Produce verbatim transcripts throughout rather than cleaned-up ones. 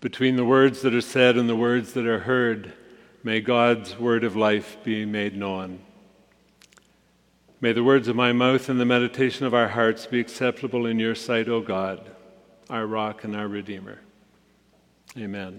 Between the words that are said and the words that are heard, may God's word of life be made known. May the words of my mouth and the meditation of our hearts be acceptable in your sight, O God, our rock and our Redeemer. Amen.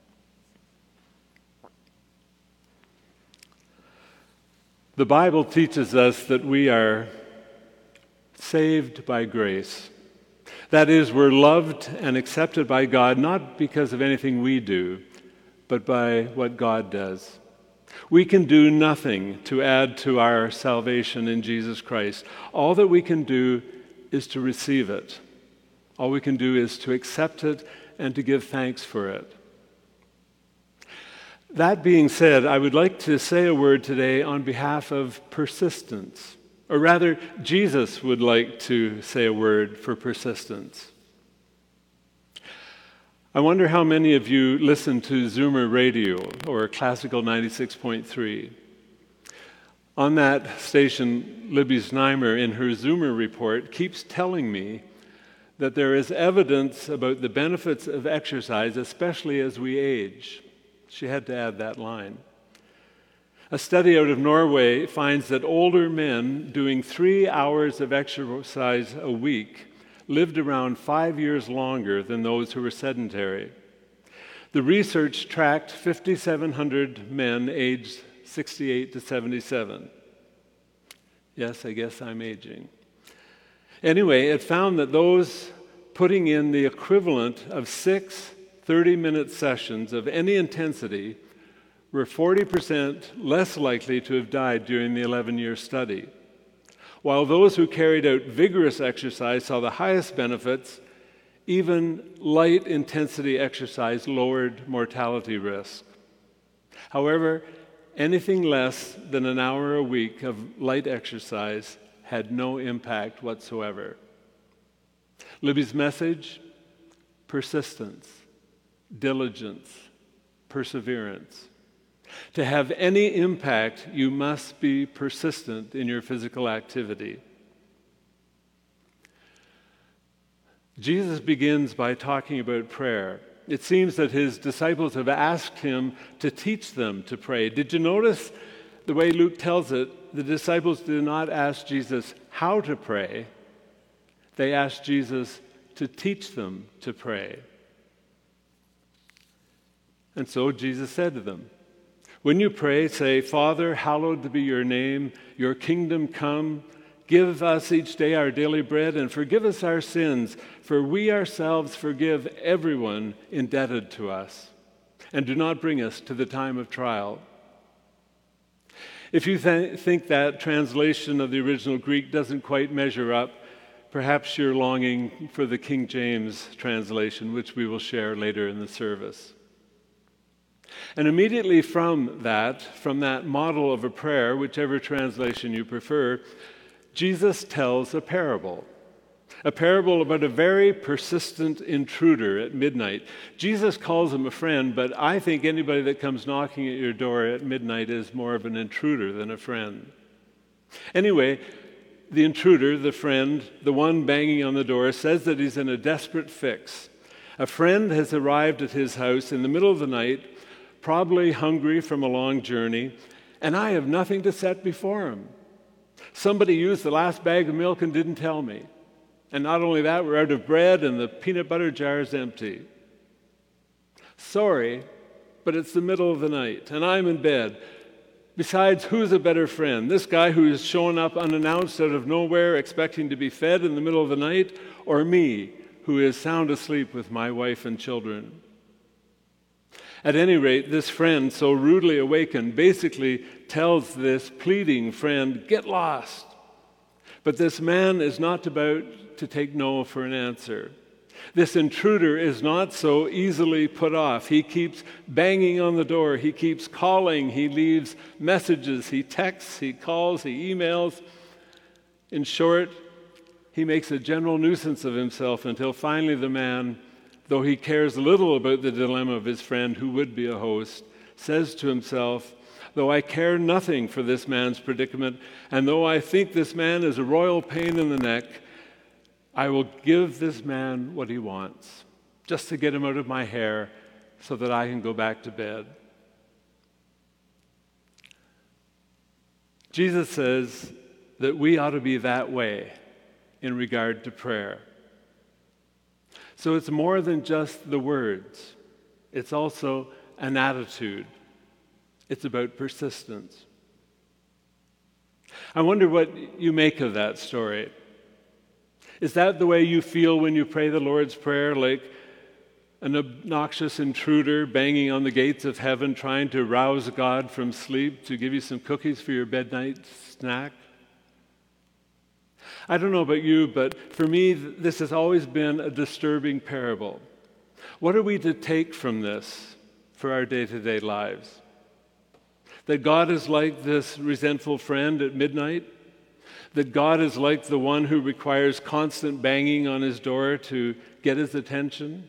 The Bible teaches us that we are saved by grace. That is, we're loved and accepted by God not because of anything we do, but by what God does. We can do nothing to add to our salvation in Jesus Christ. All that we can do is to receive it. All we can do is to accept it and to give thanks for it. That being said, I would like to say a word today on behalf of persistence. Or rather, Jesus would like to say a word for persistence. I wonder how many of you listen to Zoomer Radio or Classical ninety-six point three. On that station, Libby Znaimer, in her Zoomer report, keeps telling me that there is evidence about the benefits of exercise, especially as we age. She had to add that line. A study out of Norway finds that older men doing three hours of exercise a week lived around five years longer than those who were sedentary. The research tracked five thousand seven hundred men aged sixty-eight to seventy-seven. Yes, I guess I'm aging. Anyway, it found that those putting in the equivalent of six thirty-minute sessions of any intensity were forty percent less likely to have died during the eleven-year study. While those who carried out vigorous exercise saw the highest benefits, even light intensity exercise lowered mortality risk. However, anything less than an hour a week of light exercise had no impact whatsoever. Libby's message: persistence, diligence, perseverance. To have any impact, you must be persistent in your physical activity. Jesus begins by talking about prayer. It seems that his disciples have asked him to teach them to pray. Did you notice the way Luke tells it? The disciples did not ask Jesus how to pray. They asked Jesus to teach them to pray. And so Jesus said to them, when you pray, say, Father, hallowed be your name, your kingdom come. Give us each day our daily bread and forgive us our sins, for we ourselves forgive everyone indebted to us. And do not bring us to the time of trial. If you th- think that translation of the original Greek doesn't quite measure up, perhaps you're longing for the King James translation, which we will share later in the service. And immediately from that, from that model of a prayer, whichever translation you prefer, Jesus tells a parable. A parable about a very persistent intruder at midnight. Jesus calls him a friend, but I think anybody that comes knocking at your door at midnight is more of an intruder than a friend. Anyway, the intruder, the friend, the one banging on the door, says that he's in a desperate fix. A friend has arrived at his house in the middle of the night, probably hungry from a long journey, and I have nothing to set before him. Somebody used the last bag of milk and didn't tell me. And not only that, we're out of bread and the peanut butter jar is empty. Sorry, but it's the middle of the night, and I'm in bed. Besides, who's a better friend? This guy who is showing up unannounced out of nowhere, expecting to be fed in the middle of the night, or me, who is sound asleep with my wife and children? At any rate, this friend, so rudely awakened, basically tells this pleading friend, get lost. But this man is not about to take no for an answer. This intruder is not so easily put off. He keeps banging on the door. He keeps calling. He leaves messages. He texts. He calls. He emails. In short, he makes a general nuisance of himself until finally the man, though he cares little about the dilemma of his friend who would be a host, says to himself, though I care nothing for this man's predicament, and though I think this man is a royal pain in the neck, I will give this man what he wants, just to get him out of my hair so that I can go back to bed. Jesus says that we ought to be that way in regard to prayer. So it's more than just the words. It's also an attitude. It's about persistence. I wonder what you make of that story. Is that the way you feel when you pray the Lord's Prayer, like an obnoxious intruder banging on the gates of heaven trying to rouse God from sleep to give you some cookies for your midnight snack? I don't know about you, but for me, this has always been a disturbing parable. What are we to take from this for our day-to-day lives? That God is like this resentful friend at midnight? That God is like the one who requires constant banging on his door to get his attention?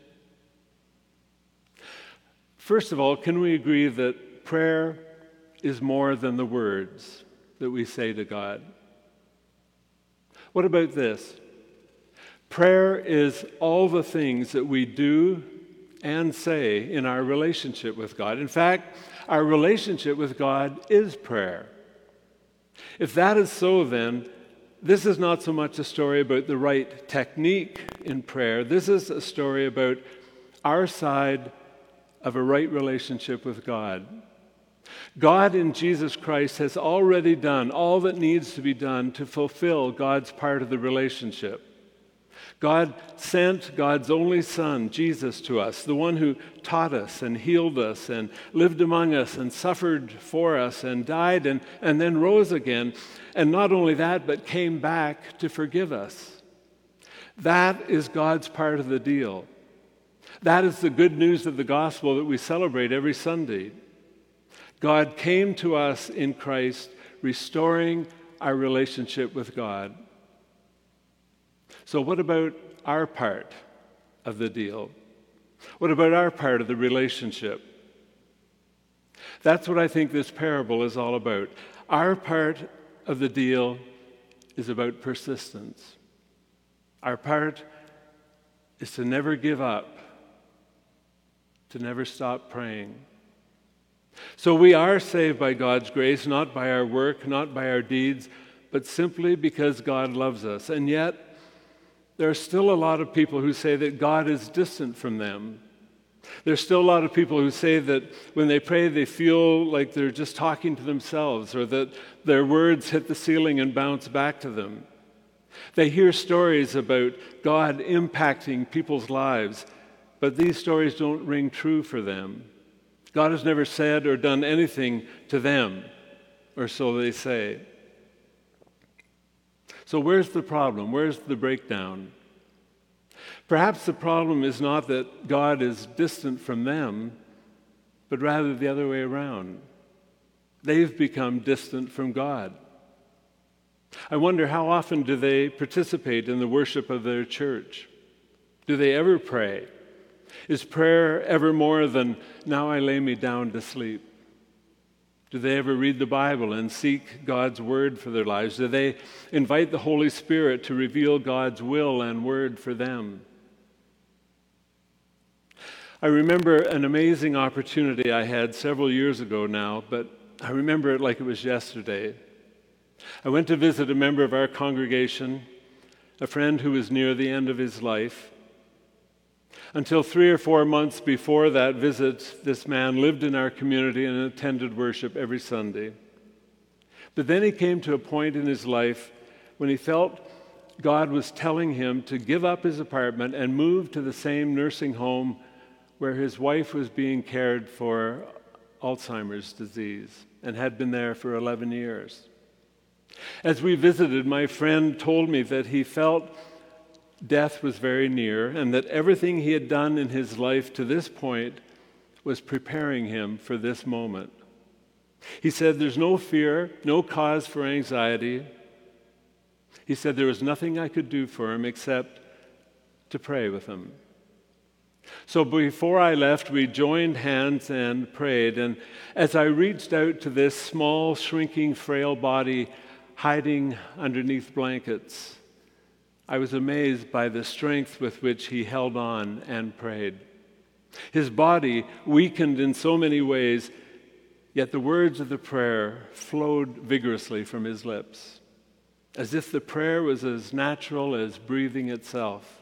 First of all, can we agree that prayer is more than the words that we say to God? What about this? Prayer is all the things that we do and say in our relationship with God. In fact, our relationship with God is prayer. If that is so, then this is not so much a story about the right technique in prayer. This is a story about our side of a right relationship with God. God in Jesus Christ has already done all that needs to be done to fulfill God's part of the relationship. God sent God's only Son, Jesus, to us, the one who taught us and healed us and lived among us and suffered for us and died and, and then rose again. And not only that, but came back to forgive us. That is God's part of the deal. That is the good news of the gospel that we celebrate every Sunday. God came to us in Christ, restoring our relationship with God. So what about our part of the deal? What about our part of the relationship? That's what I think this parable is all about. Our part of the deal is about persistence. Our part is to never give up, to never stop praying. So we are saved by God's grace, not by our work, not by our deeds, but simply because God loves us. And yet, there are still a lot of people who say that God is distant from them. There's still a lot of people who say that when they pray, they feel like they're just talking to themselves, or that their words hit the ceiling and bounce back to them. They hear stories about God impacting people's lives, but these stories don't ring true for them. God has never said or done anything to them, or so they say. So where's the problem? Where's the breakdown? Perhaps the problem is not that God is distant from them, but rather the other way around. They've become distant from God. I wonder, how often do they participate in the worship of their church? Do they ever pray? Is prayer ever more than, now I lay me down to sleep? Do they ever read the Bible and seek God's word for their lives? Do they invite the Holy Spirit to reveal God's will and word for them? I remember an amazing opportunity I had several years ago now, but I remember it like it was yesterday. I went to visit a member of our congregation, a friend who was near the end of his life. Until three or four months before that visit, this man lived in our community and attended worship every Sunday. But then he came to a point in his life when he felt God was telling him to give up his apartment and move to the same nursing home where his wife was being cared for Alzheimer's disease and had been there for eleven years. As we visited, my friend told me that he felt death was very near, and that everything he had done in his life to this point was preparing him for this moment. He said there's no fear, no cause for anxiety. He said there was nothing I could do for him except to pray with him. So before I left, we joined hands and prayed, and as I reached out to this small, shrinking, frail body hiding underneath blankets, I was amazed by the strength with which he held on and prayed. His body weakened in so many ways, yet the words of the prayer flowed vigorously from his lips, as if the prayer was as natural as breathing itself.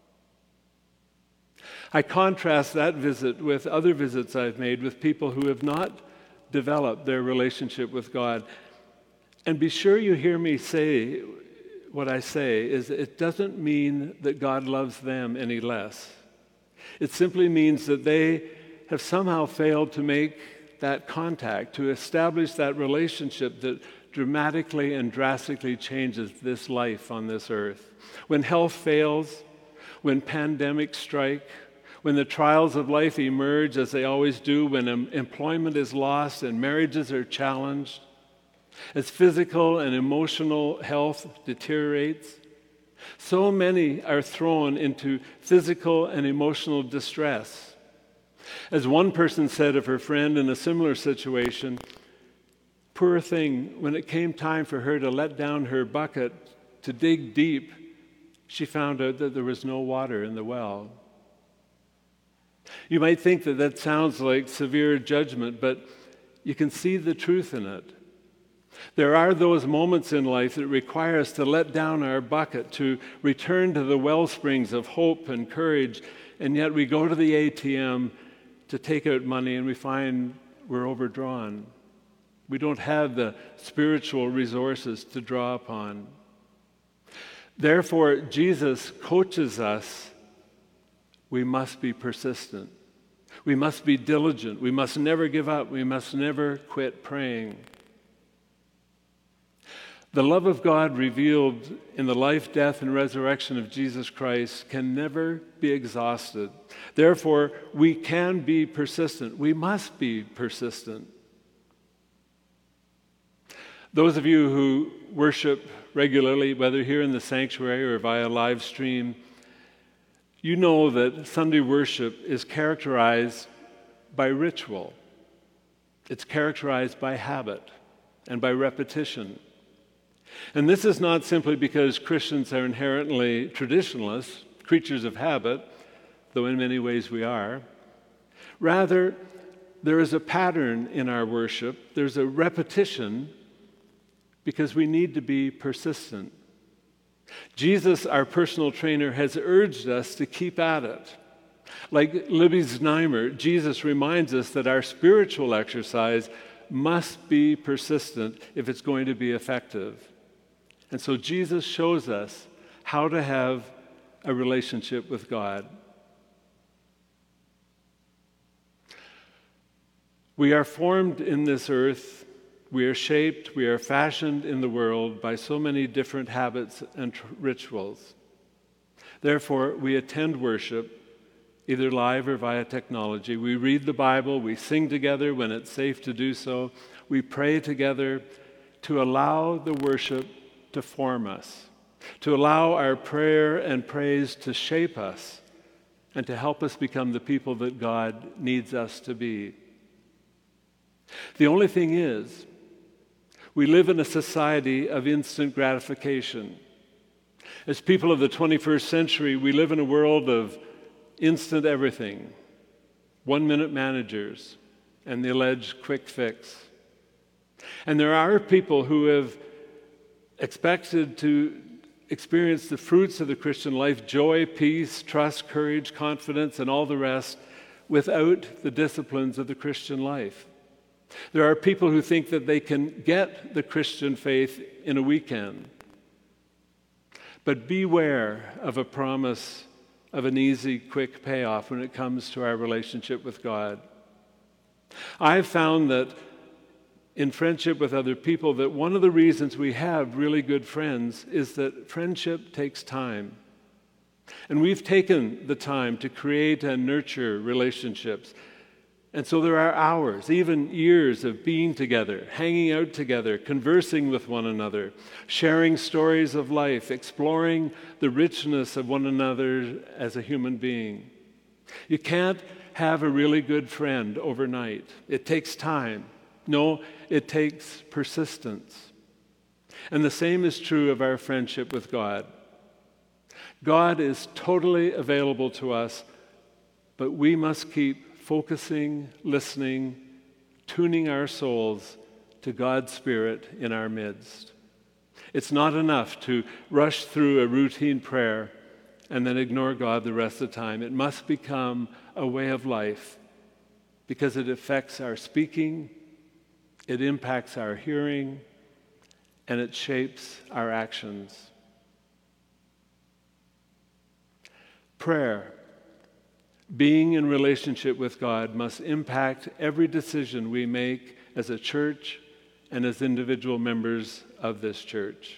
I contrast that visit with other visits I've made with people who have not developed their relationship with God. And be sure you hear me say what I say is it doesn't mean that God loves them any less. It simply means that they have somehow failed to make that contact, to establish that relationship that dramatically and drastically changes this life on this earth. When health fails, when pandemics strike, when the trials of life emerge, as they always do, when em- employment is lost and marriages are challenged, as physical and emotional health deteriorates, so many are thrown into physical and emotional distress. As one person said of her friend in a similar situation, poor thing, when it came time for her to let down her bucket to dig deep, she found out that there was no water in the well. You might think that that sounds like severe judgment, but you can see the truth in it. There are those moments in life that require us to let down our bucket, to return to the well springs of hope and courage, and yet we go to the A T M to take out money and we find we're overdrawn. We don't have the spiritual resources to draw upon. Therefore, Jesus coaches us. We must be persistent. We must be diligent. We must never give up. We must never quit praying. The love of God revealed in the life, death, and resurrection of Jesus Christ can never be exhausted. Therefore, we can be persistent. We must be persistent. Those of you who worship regularly, whether here in the sanctuary or via live stream, you know that Sunday worship is characterized by ritual. It's characterized by habit and by repetition. And this is not simply because Christians are inherently traditionalists, creatures of habit, though in many ways we are. Rather, there is a pattern in our worship. There's a repetition because we need to be persistent. Jesus, our personal trainer, has urged us to keep at it. Like Libby Znaimer, Jesus reminds us that our spiritual exercise must be persistent if it's going to be effective. And so Jesus shows us how to have a relationship with God. We are formed in this earth. We are shaped, we are fashioned in the world by so many different habits and tr- rituals. Therefore, we attend worship, either live or via technology. We read the Bible, we sing together when it's safe to do so. We pray together to allow the worship to form us, to allow our prayer and praise to shape us, and to help us become the people that God needs us to be. The only thing is, we live in a society of instant gratification. As people of the twenty-first century, we live in a world of instant everything, one-minute managers, and the alleged quick fix. And there are people who have expected to experience the fruits of the Christian life, joy, peace, trust, courage, confidence, and all the rest, without the disciplines of the Christian life. There are people who think that they can get the Christian faith in a weekend. But beware of a promise of an easy, quick payoff when it comes to our relationship with God. I've found that in friendship with other people, that one of the reasons we have really good friends is that friendship takes time. And we've taken the time to create and nurture relationships. And so there are hours, even years of being together, hanging out together, conversing with one another, sharing stories of life, exploring the richness of one another as a human being. You can't have a really good friend overnight. It takes time. No, it takes persistence. And the same is true of our friendship with God. God is totally available to us But we must keep focusing, listening, tuning our souls to God's Spirit in our midst. It's not enough to rush through a routine prayer and then ignore God the rest of the time. It must become a way of life because it affects our speaking, it impacts our hearing, and it shapes our actions. Prayer, being in relationship with God, must impact every decision we make as a church and as individual members of this church.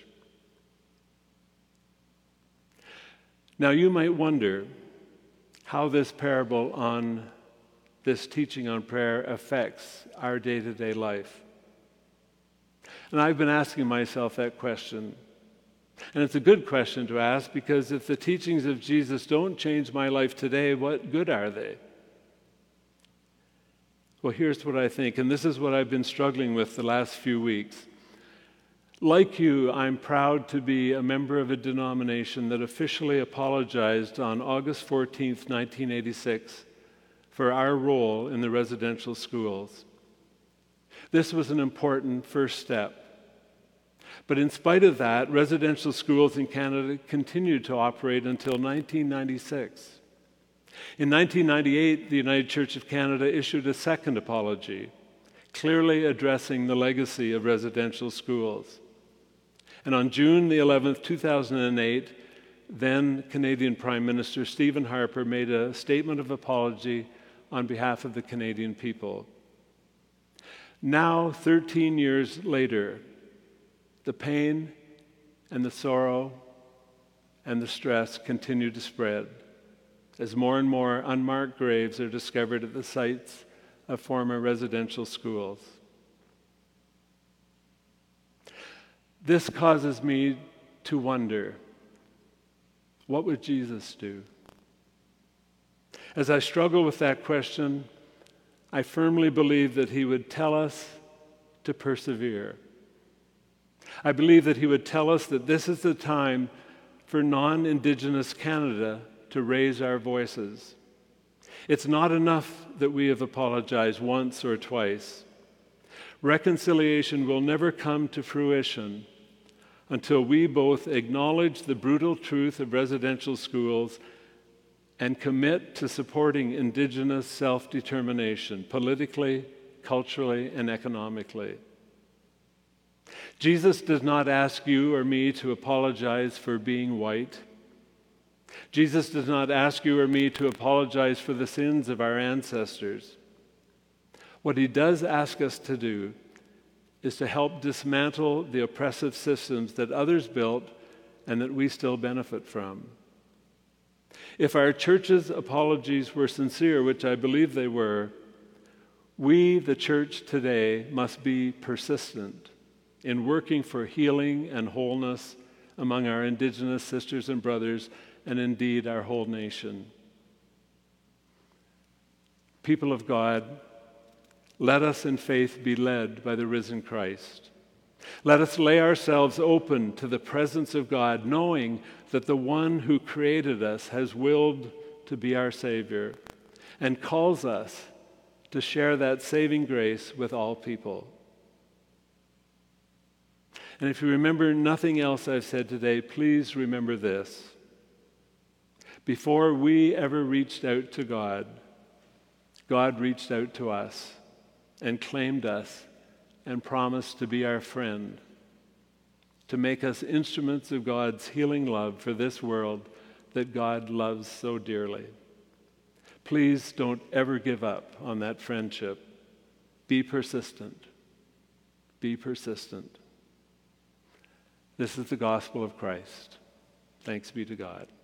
Now you might wonder how this parable on this teaching on prayer affects our day-to-day life. And I've been asking myself that question. And it's a good question to ask, because if the teachings of Jesus don't change my life today, what good are they? Well, here's what I think, and this is what I've been struggling with the last few weeks. Like you, I'm proud to be a member of a denomination that officially apologized on August fourteenth, nineteen eighty-six, for our role in the residential schools. This was an important first step. But in spite of that, residential schools in Canada continued to operate until nineteen ninety-six. In nineteen ninety-eight, the United Church of Canada issued a second apology, clearly addressing the legacy of residential schools. And on June the eleventh, two thousand eight, then Canadian Prime Minister Stephen Harper made a statement of apology on behalf of the Canadian people. Now, thirteen years later, the pain and the sorrow and the stress continue to spread as more and more unmarked graves are discovered at the sites of former residential schools. This causes me to wonder, what would Jesus do? As I struggle with that question, I firmly believe that he would tell us to persevere. I believe that he would tell us that this is the time for non-Indigenous Canada to raise our voices. It's not enough that we have apologized once or twice. Reconciliation will never come to fruition until we both acknowledge the brutal truth of residential schools and commit to supporting Indigenous self-determination politically, culturally, and economically. Jesus does not ask you or me to apologize for being white. Jesus does not ask you or me to apologize for the sins of our ancestors. What he does ask us to do is to help dismantle the oppressive systems that others built and that we still benefit from. If our church's apologies were sincere, which I believe they were, we, the church today, must be persistent in working for healing and wholeness among our Indigenous sisters and brothers, and indeed our whole nation. People of God, let us in faith be led by the risen Christ. Let us lay ourselves open to the presence of God, knowing that the one who created us has willed to be our Savior and calls us to share that saving grace with all people. And if you remember nothing else I've said today, please remember this. Before we ever reached out to God, God reached out to us and claimed us and promised to be our friend, to make us instruments of God's healing love for this world that God loves so dearly. Please don't ever give up on that friendship. Be persistent. Be persistent. This is the gospel of Christ. Thanks be to God.